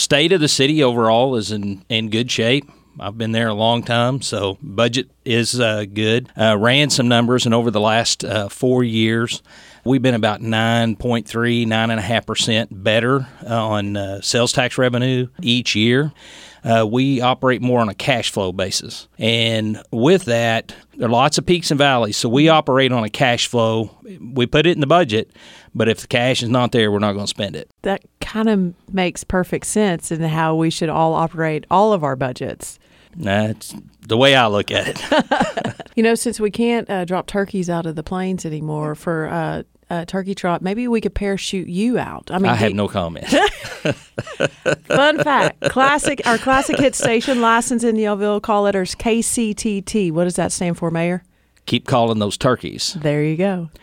state of the city overall is in good shape. I've been there a long time, so budget is good. Ran some numbers, and over the last 4 years, we've been about 9.5% better on sales tax revenue each year. We operate more on a cash flow basis. And with that, there are lots of peaks and valleys. So we operate on a cash flow. We put it in the budget, but if the cash is not there, we're not going to spend it. That kind of makes perfect sense in how we should all operate all of our budgets. That's the way I look at it. Since we can't drop turkeys out of the planes anymore for turkey trot, maybe we could parachute you out. I have no comment. Fun fact, our classic hit station license in Yellville, call letters KCTT. What does that stand for, Mayor? Keep calling those turkeys. There you go.